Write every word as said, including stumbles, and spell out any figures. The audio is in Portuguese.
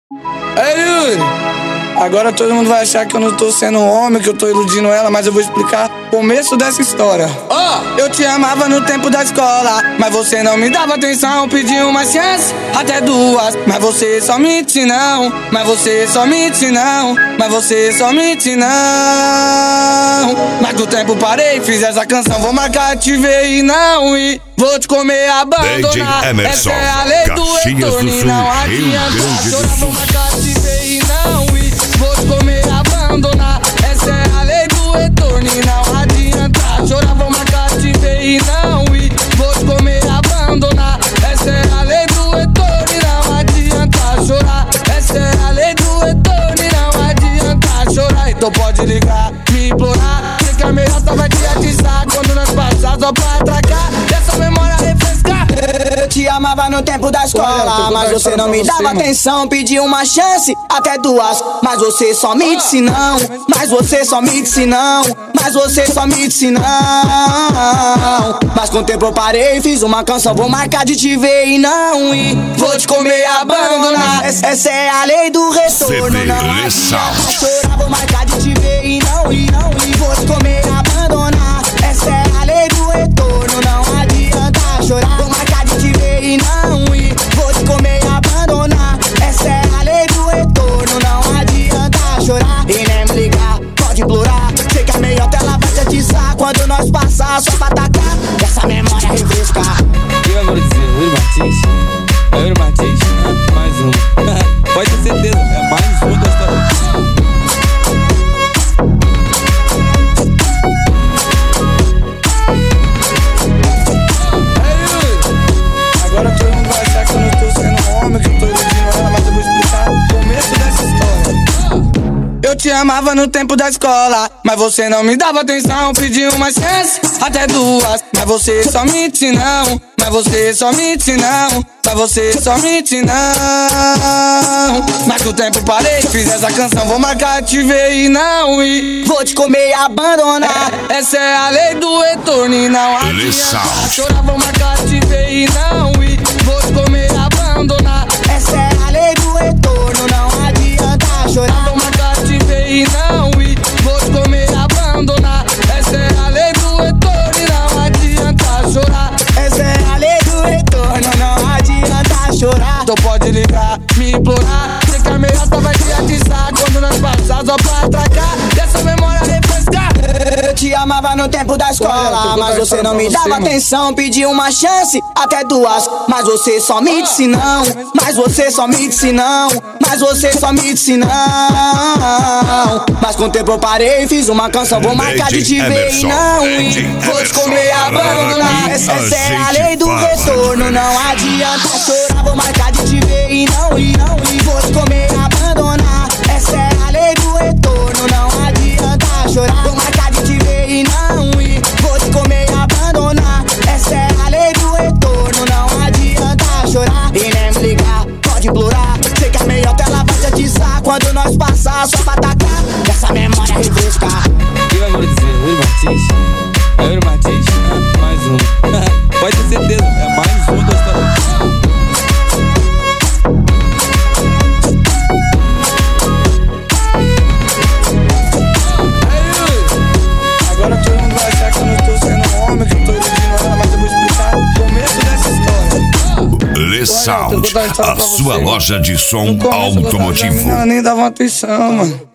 Ei, Yuri, agora todo mundo vai achar que eu não tô sendo homem, que eu tô iludindo ela, mas eu vou explicar o começo dessa história. Ó, oh, eu te amava no tempo da escola, mas você não me dava atenção, pedi uma chance, até duas, mas você só mente não, mas você só mente não, mas você só mente não. Mas do tempo parei, fiz essa canção, vou marcar, te ver e não ir. Vou te comer, abandonar. Essa é a lei do retorno e não adianta chorar. Vou marcar, te ver e não ir. Vou te comer, abandonar. Essa é a lei do retorno e não adianta chorar. Vou marcar, te ver e não ir. Vou te comer, abandonar. Essa é a lei do retorno e não adianta chorar. Essa é a lei do retorno e não adianta chorar. Então pode ligar, me implorar. Sei que a melhor vai te atiçar quando nós passar só pra atracar. Dessa memória refrescar. Eu te amava no tempo da escola, mas você não me dava atenção, pedi uma chance, até duas, mas você só me disse não, mas você só me disse não, mas você só me disse não. Mas com o tempo eu parei, fiz uma canção, vou marcar de te ver e não ir. Vou te comer, abandonar. Essa é a lei do retorno, não adianta chorar. Vou marcar de te ver e não ir, não ir. Vou te comer, abandonar. Essa é a lei do retorno, não adianta chorar. Vou marcar de te ver e não ir. Vou te comer, abandonar. Essa é a lei do retorno, não adianta chorar. E nem me ligar, pode implorar. Sei que a melhor tela vai te atiçar quando nós passar só pra atacar. Essa memória refrescar. E eu vou dizer, Yuri Martins, é Yuri Martins, mais um. Pode ter certeza, é mais um da história. Agora todo mundo vai achar que eu não tô sendo homem, que eu tô iludindo ela, mas eu vou explicar o começo dessa história. Eu te amava no tempo da escola, mas você não me dava atenção, pedi uma chance, até duas, mas você só mente não, mas você só mente não, mas você só mente não. Mas com o tempo parei, fiz essa canção, vou marcar, te ver e não ir. Vou te comer e abandonar. Essa é a lei do retorno e não adianta chorar. Vou marcar, te ver e não ir. Vou te comer, abandonar. Essa é a lei do retorno, não adianta chorar. Vou marcar, te ver e não ir. Vou te comer, abandonar. Essa é a lei do retorno e não adianta chorar. Essa é a lei do retorno, não adianta chorar. Então pode ligar, me implorar. Sei que a melhor vai te atiçar quando nós passar só pra atracar. Dessa memória refrescar. Eu te amava no tempo da escola, mas você não me dava atenção, pedi uma chance, até duas, mas você só me disse não, mas você só me disse não, mas você só me disse não. Mas com o tempo eu parei, fiz uma canção, vou marcar de te ver e não ir. Vou te comer e abandonar. Essa é a lei do retorno, não adianta chorar. Vou marcar de te ver e não ir, não ir. Vou te comer e abandonar. Essa é a lei do retorno, não adianta chorar. Vou marcar de te ver e não ir. Vou te comer e abandonar. Essa é a lei do retorno, não adianta chorar. E nem me ligar, pode implorar. Sei que a melhor tela vai te atiçar quando nós passar só pra atacar. Essa memória refrescar. E eu vou dizer, Yuri Martins, é Yuri Martins, mais um. Pode ter certeza, é mais um da história. Agora todo mundo vai achar que eu não tô sendo homem, que eu tô iludindo ela, mas eu vou explicar o começo dessa história. Le Sound, a sua loja de som automotivo. Ela nem dava atenção, mano.